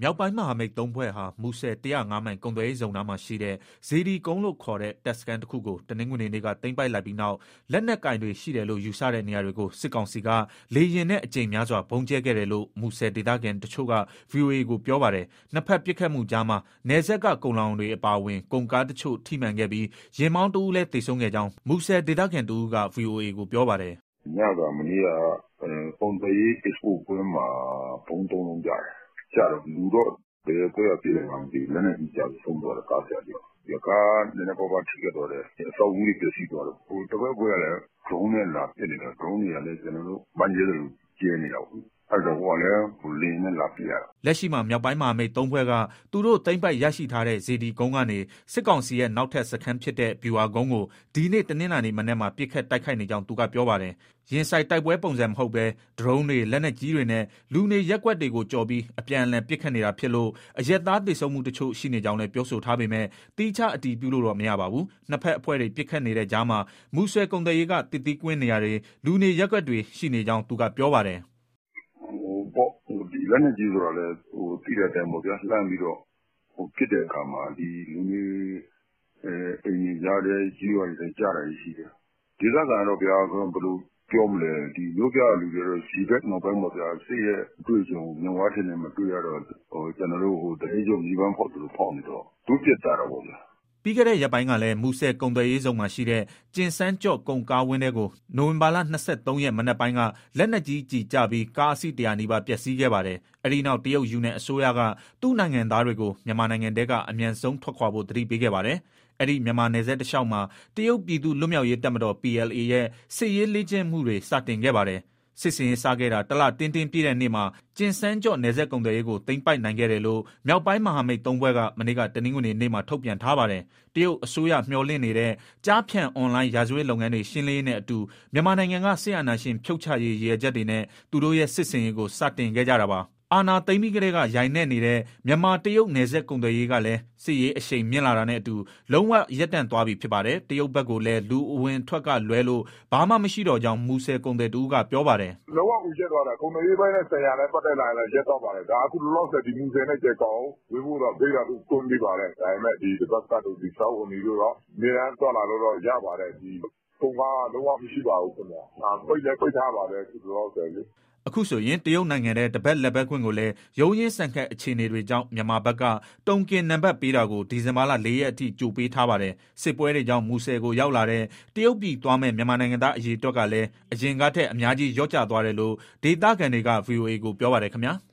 မြောက်ပိုင်းမဟာမိတ်သုံးဖွဲ့ဟာမူဆယ်105မိုင်ကုန်သွယ်ရေးဇုံနားမှာရှိတဲ့ဇေဒီကုန်းလို့ခေါ်တဲ့တပ်စခန်းတစ်ခုကိုတနင်္ဂနွေနေ့ကသိမ်းပိုက်လိုက်ပြီးနောက်လက်နက်ကင်တွေရှိတယ်လို့ယူဆတဲ့နေရာတွေကိုစစ်ကောင်စီကလေရင်နဲ့အကြိမ်များစွာဘုံကျဲခဲ့တယ်လို့မူဆယ်ဒေသခံတချို့က VOA ကိုပြောပါတယ်။နှစ်ဖက်ပစ်ခတ်မှုကြားမှာနယ်စပ်ကကုန်လောင်တွေအပါအဝင်ကုန်ကားတချို့ထိမှန်ခဲ့ပြီးရင်မောင်းတဦးလည်းသေဆုံးခဲ့ကြောင်းမူဆယ်ဒေသခံတဦးက VOA ကိုပြောပါတယ်။ညကမနေ့ကကုန်သွယ်ရေး expo ပွဲမှာဘုံသုံးလုံးကြတယ်။ကြတော့လူတော့ဘယ်ပွဲကပြည်လဲမှမသိဘူးလက်နဲ့ကြီးကြပြီးဆုံးသွားတယ်ကားဆရာကြီး။ဒီကားနည်းနည်းပါးထိခဲ့တော့တယ်။အစောက်ကြီးပြည့်စည်သွားတယ်။တပတ်ပွဲကလည်း drone နဲ့လာပစ်နေတာ drone တွေကလည်းကျွန်တော်တို့ပန်းကျဲတယ်ကျဲနေတော့အဲ့တော့ဟိုကလည်းလင်းနဲ့လာပြရတာလက်ရှိမှာမြောက်ပိုင်းမဟာမိတ်သုံးဖွဲ့ကသူတို့သိမ်းပိုက်ရရှိထားတဲ့ဇေဒီကုန်းကနေစစ်ကောင်စီရဲ့နောက်ထပ်စခန်းဖြစ်တဲ့ဗျူဟာကုန်းကိုဒီနေ့တနင်္လာနေ့မနေ့မှာပြစ်ခတ်တိုက်ခိုက်နေကြောင်းသူကပြောပါတယ်ရင်ဆိုင်တိုက်ပွဲပုံစံမဟုတ်ပဲဒရုန်းတွေလက်နက်ကြီးတွေနဲ့လူနေရက်ကွက်တွေကိုကြော်ပြီးအပြန်အလှန်ပစ်ခတ်နေတာဖြစ်လို့အရက်သားသေဆုံးမှုတချို့ရှိနေကြောင်းလည်းပြောဆိုထားပေမဲ့တိကျအတည်ပြုလို့တော့မရပါဘူးနှစ်ဖက်အဖွဲ့တွေပစ်ခတ်နေတဲ့ကြားမှာမူဆွဲကုန်တယ်ရေးကတည်တည်ကွင်းနေရာတွေလူနေရက်ကွက်တွေရှိနေကြောင်းသူကပြောပါတယ်ဒီလက်နက်ကြီးဆိုတာလည်းတိတဲ့အတိုင်းပေါ့ဗျာလှမ်းပြီးတော့ဖြစ်တဲ့အခါမှာဒီလူနေအိမ်ကြီးကြားတဲ့ကြီးရွာတွေကြားတာရှိတယ်ဒေသခံတော့ဗျာဘယ်လိုပြောမလဲဒီမျိုးပြလူတွေတော့စီဘက်နောက်ပိုင်းပေါ့ဗျာစိတ်ရဲ့အတွေ့အကြုံမြင်ဝါထင်နေမတွေ့ရတော့ကျွန်တော်တို့တရေကျုံညီပန်းဖောက်လို့ဖောက်နေတော့သူပြစ်တာတော့ပေါ့ဗျာပြီးခဲ့တဲ့ရက်ပိုင်းကလည်းမူဆယ်ကုန်သွယ်ရေးဇုံမှာရှိတဲ့ကျင်စန်းကျော့ကုန်ကားဝင်းတွေကိုနိုဝင်ဘာလ23ရက်မနက်ပိုင်းကလက်နက်ကြီးကြီးကျပြီးကားအစီး100နီးပါးပျက်စီးခဲ့ပါတယ်။အဲဒီနောက်တရုတ်ယူနဲ့အစိုးရကသူ့နိုင်ငံသားတွေကိုမြန်မာနိုင်ငံတဲကအမြန်ဆုံးထွက်ခွာဖို့တတိပေးခဲ့ပါတယ်။အဲ့ဒီမြန်မာနယ်စပ်တလျှောက်မှာတရုတ်ပြည်သူလွတ်မြောက်ရေးတပ်မတော် PLA ရဲ့စစ်ရေးလေ့ကျင့်မှုတွေစတင်ခဲ့ပါတယ်။စစ်စင်ရေးစခဲ့တာတလတင်းတင်းပြည့်တဲ့နေ့မှာကျင်စန်းကျော့နယ်စပ်ကုန်သွယ်ရေးကိုသိမ်းပိုက်နိုင်ခဲ့တယ်လို့မြောက်ပိုင်းမဟာမိတ်သုံးဘွဲကမနေ့ကတနင်္ဂနွေနေ့မှာထုတ်ပြန်ထားပါတယ်။တရုတ်အစိုးရမျှော်လင့်နေတဲ့ကြားဖြန့်အွန်လိုင်းရာဇဝတ်လုပ်ငန်းတွေရှင်းလင်းရေးနဲ့အတူမြန်မာနိုင်ငံကစစ်အာဏာရှင်ဖြုတ်ချရေးရည်ရွယ်ချက်တွေနဲ့သူတို့ရဲ့စစ်စင်ရေးကိုစတင်ခဲ့ကြတာပါ။အာနာသိမ့်ပြီးကလေးကရိုင်နဲ့နေတဲ့မြန်မာတရုတ်နယ်စပ်ကုန်သွယ်ရေးကလည်းစစ်ရေးအရှိန်မြင့်လာတာနဲ့အတူလုံးဝရပ်တန့်သွားပြီဖြစ်ပါတယ်တရုတ်ဘက်ကလည်းလူအဝင်ထွက်ကလွဲလို့ဘာမှမရှိတော့ကြောင်းမူဆယ်ကုန်သွယ်တူကပြောပါတယ်လုံးဝဦးကျသွားတာကုန်သွယ်ရေးပိုင်းနဲ့ဆရာနဲ့ပတ်သက်လာရင်လည်းရပ်တော့ပါတယ်ဒါအခုလောလောဆယ်ဒီမူဆယ်နဲ့ကြေကောင်ဝေးဖို့တော့ဒေတာတို့တွန်းပြီးပါတယ်ဒါပေမဲ့ဒီတစ်ပတ်တို့ဒီစောက်ဝင်ပြီးတော့နေရန်တော့လာလို့တော့ရပါတယ်ဒီကုန်ကားလုံးဝမရှိပါဘူးခင်ဗျာပိတ်ထားပါတယ်အခုလောလောဆယ်လေအခုဆိုရင်တရုတ်နိုင်ငံတဲ့တပတ်လက်ဘက်ခွင့်ကိုလည်းရုံးရင်းဆန်ခတ်အခြေအနေတွေကြောင့်မြန်မာဘက်ကတုံကင်နံပါတ်ပေးတာကိုဒီဇင်ဘာလ4ရက်အထိကြိုပေးထားပါတယ်စစ်ပွဲတွေကြောင့်မူဆယ်ကိုရောက်လာတဲ့တရုတ်ပြည်သွားမဲ့မြန်မာနိုင်ငံသားအရေးအတွက်ကလည်းအရင်ကထက်အများကြီးရော့ကျသွားတယ်လို့ဒေသခံတွေက VOA ကိုပြောပါတယ်ခင်ဗျာ